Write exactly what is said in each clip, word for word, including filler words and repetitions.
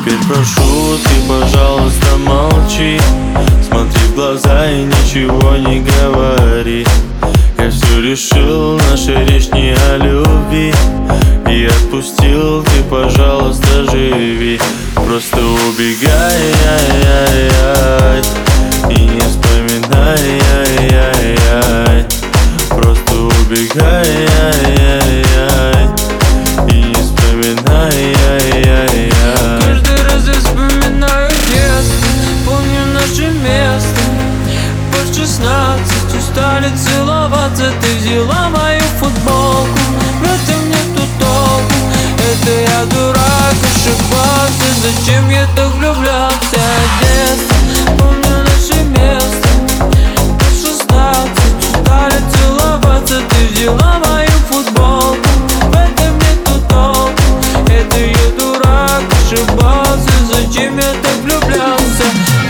Теперь прошу, ты, пожалуйста, молчи. Смотри в глаза и ничего не говори. Я все решил, наша речь не о любви. И отпустил, ты, пожалуйста, живи. Просто убегай, ай, ай, ай, и не вспоминай, ай, ай, ай. Просто убегай, ай, ай, ай, и не вспоминай, ай, ай, ай. Каждый раз я вспоминаю детство, помню наше место. По шестнадцать устали целоваться, ты взяла мою футболку. В этом нету толку, это я дурак, ошибался. Зачем я так влюблялся? Детство, помню наше место. По шестнадцать устали целоваться, ты взяла мою футболку. В этом нету толку, это я дурак, ошибался. Зачем я так влюблялся?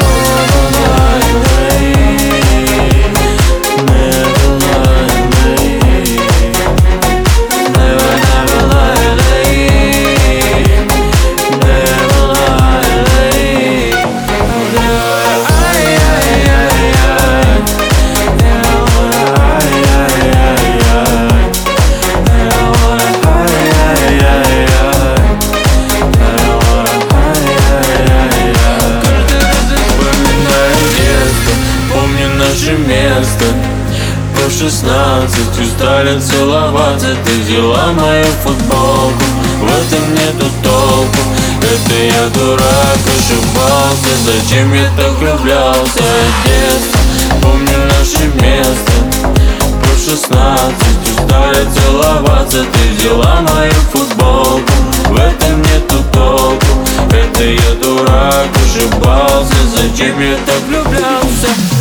Место. По шестнадцать устали целоваться, ты взяла мою футболку. В этом нету толку, это я дурак, ошибался. Зачем я так влюблялся? Детство, помню наше место. По шестнадцать устали целоваться, ты взяла мою футболку. В этом нету толку, это я дурак, ошибался. Зачем я так влюблялся?